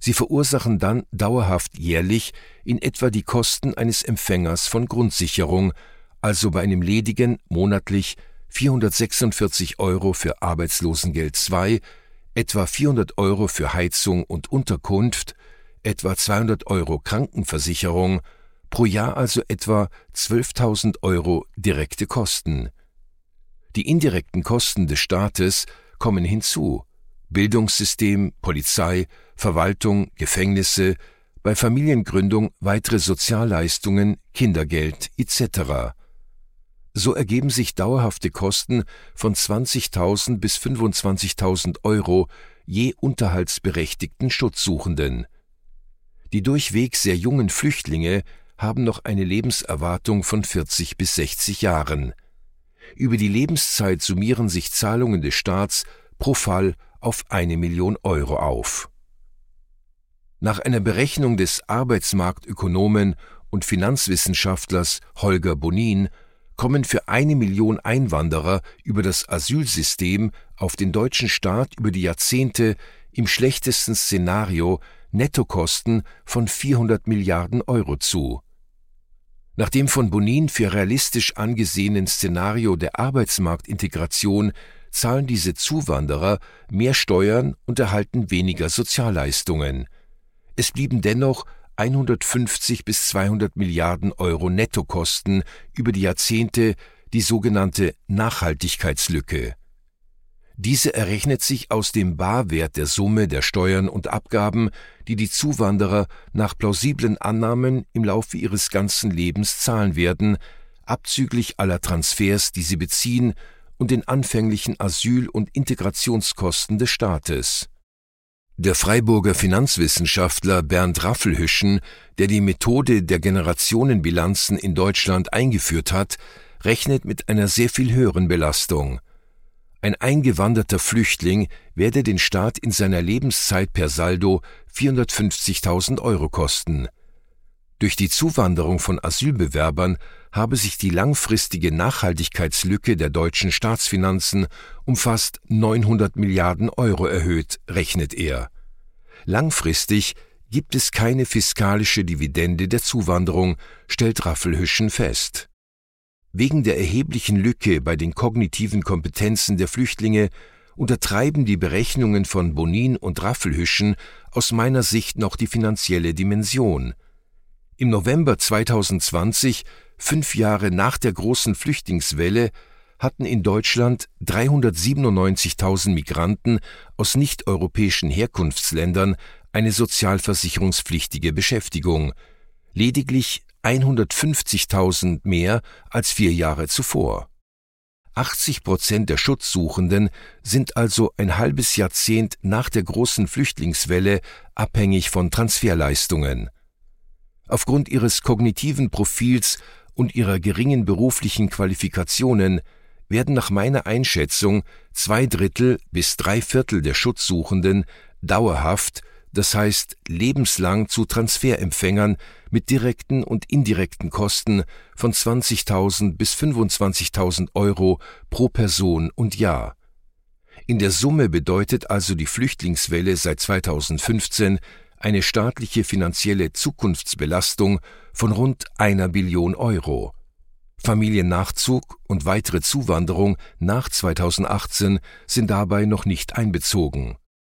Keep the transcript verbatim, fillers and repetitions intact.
Sie verursachen dann dauerhaft jährlich in etwa die Kosten eines Empfängers von Grundsicherung, also bei einem ledigen monatlich vierhundertsechsundvierzig Euro für Arbeitslosengeld zwei, etwa vierhundert Euro für Heizung und Unterkunft, etwa zweihundert Euro Krankenversicherung, pro Jahr also etwa zwölftausend Euro direkte Kosten. Die indirekten Kosten des Staates kommen hinzu: Bildungssystem, Polizei, Verwaltung, Gefängnisse, bei Familiengründung weitere Sozialleistungen, Kindergeld et cetera. So ergeben sich dauerhafte Kosten von zwanzigtausend bis fünfundzwanzigtausend Euro je unterhaltsberechtigten Schutzsuchenden. Die durchweg sehr jungen Flüchtlinge haben noch eine Lebenserwartung von vierzig bis sechzig Jahren. Über die Lebenszeit summieren sich Zahlungen des Staats pro Fall auf eine Million Euro auf. Nach einer Berechnung des Arbeitsmarktökonomen und Finanzwissenschaftlers Holger Bonin kommen für eine Million Einwanderer über das Asylsystem auf den deutschen Staat über die Jahrzehnte im schlechtesten Szenario Nettokosten von vierhundert Milliarden Euro zu. Nach dem von Bonin für realistisch angesehenen Szenario der Arbeitsmarktintegration zahlen diese Zuwanderer mehr Steuern und erhalten weniger Sozialleistungen. Es blieben dennoch hundertfünfzig bis zweihundert Milliarden Euro Nettokosten über die Jahrzehnte, die sogenannte Nachhaltigkeitslücke. Diese errechnet sich aus dem Barwert der Summe der Steuern und Abgaben, die die Zuwanderer nach plausiblen Annahmen im Laufe ihres ganzen Lebens zahlen werden, abzüglich aller Transfers, die sie beziehen, und den anfänglichen Asyl- und Integrationskosten des Staates. Der Freiburger Finanzwissenschaftler Bernd Raffelhüschen, der die Methode der Generationenbilanzen in Deutschland eingeführt hat, rechnet mit einer sehr viel höheren Belastung. Ein eingewanderter Flüchtling werde den Staat in seiner Lebenszeit per Saldo vierhundertfünfzigtausend Euro kosten. Durch die Zuwanderung von Asylbewerbern habe sich die langfristige Nachhaltigkeitslücke der deutschen Staatsfinanzen um fast neunhundert Milliarden Euro erhöht, rechnet er. Langfristig gibt es keine fiskalische Dividende der Zuwanderung, stellt Raffelhüschen fest. Wegen der erheblichen Lücke bei den kognitiven Kompetenzen der Flüchtlinge untertreiben die Berechnungen von Bonin und Raffelhüschen aus meiner Sicht noch die finanzielle Dimension. Im November zweitausendzwanzig, fünf Jahre nach der großen Flüchtlingswelle, hatten in Deutschland dreihundertsiebenundneunzigtausend Migranten aus nicht-europäischen Herkunftsländern eine sozialversicherungspflichtige Beschäftigung, lediglich hundertfünfzigtausend mehr als vier Jahre zuvor. achtzig Prozent der Schutzsuchenden sind also ein halbes Jahrzehnt nach der großen Flüchtlingswelle abhängig von Transferleistungen. Aufgrund ihres kognitiven Profils und ihrer geringen beruflichen Qualifikationen werden nach meiner Einschätzung zwei Drittel bis drei Viertel der Schutzsuchenden dauerhaft, das heißt lebenslang, zu Transferempfängern mit direkten und indirekten Kosten von zwanzigtausend bis fünfundzwanzigtausend Euro pro Person und Jahr. In der Summe bedeutet also die Flüchtlingswelle seit zweitausendfünfzehn eine staatliche finanzielle Zukunftsbelastung von rund einer Billion Euro. Familiennachzug und weitere Zuwanderung nach zweitausendachtzehn sind dabei noch nicht einbezogen.